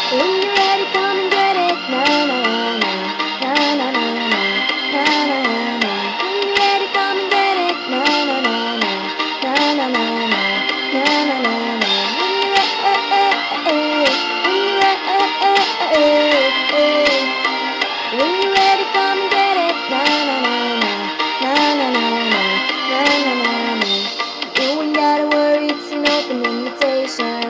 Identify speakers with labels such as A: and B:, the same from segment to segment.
A: When you're ready, come and get it. Na na na na na na na na na na. When you're ready, come and get it. Na na na na na na na na na na na. When you're when you're ready, come and get it. Na na na na na na na na na na na. You ain't gotta worry, it's an open invitation.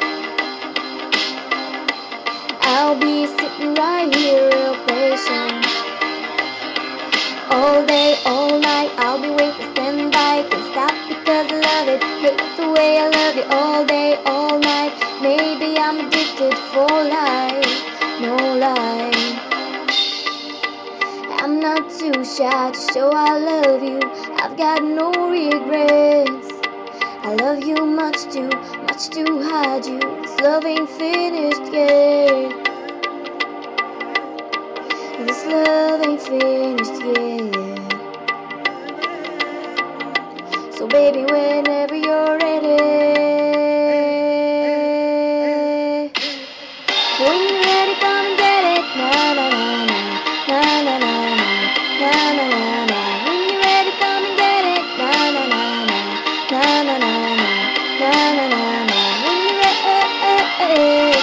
A: I'll be sitting right here real patient. All day, all night, I'll be waiting, stand by. Can't stop because I love it. Hate the way I love you all day, all night. Maybe I'm addicted for life, no lie. I'm not too shy to show I love you. I've got no regrets. I love you much too hide you. This love ain't finished yet. This love ain't finished yet. So baby, whenever you're ready, when you're ready, come and get it. Na na na na na na na na na na na. When you're ready, come and get it. Na na na na na na na na na na na. When you're ready,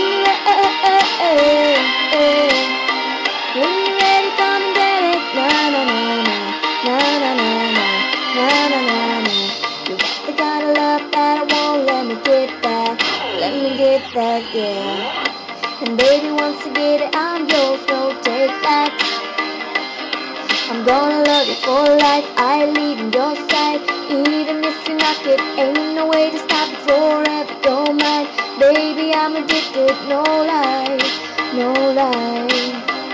A: when you're ready, come and get it. Na na na na na na na na na na na. You got the kind of love that I won't let me get that. Let me get that, yeah. And baby, once I get it, I'm yours, no take back. I'm gonna love you for life. I lead in your side. Even if you knock it, ain't no way to stop it. Forever you're mine. Baby, I'm addicted, no lie, no lie.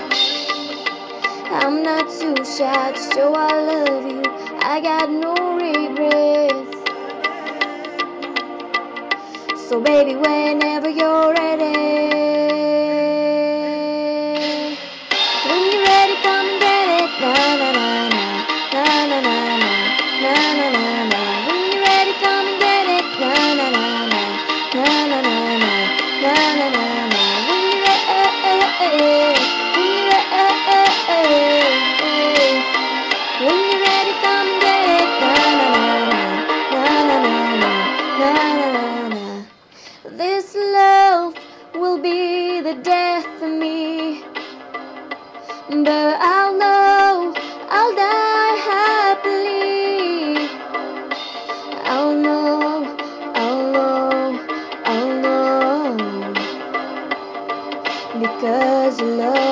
A: I'm not too shy to show I love you. I got no regrets. So baby, whenever you're ready, when you're ready, come and get it. Na na na na na na na na na na na. When you're ready, come and get it. Na na na na na na na na na na na na. When you're ready, when you're ready, come and get it. Na na na na na na na na na na. This love will be the death of me, but I'll know I'll die happily. I'll know, I'll know, I'll know, because you love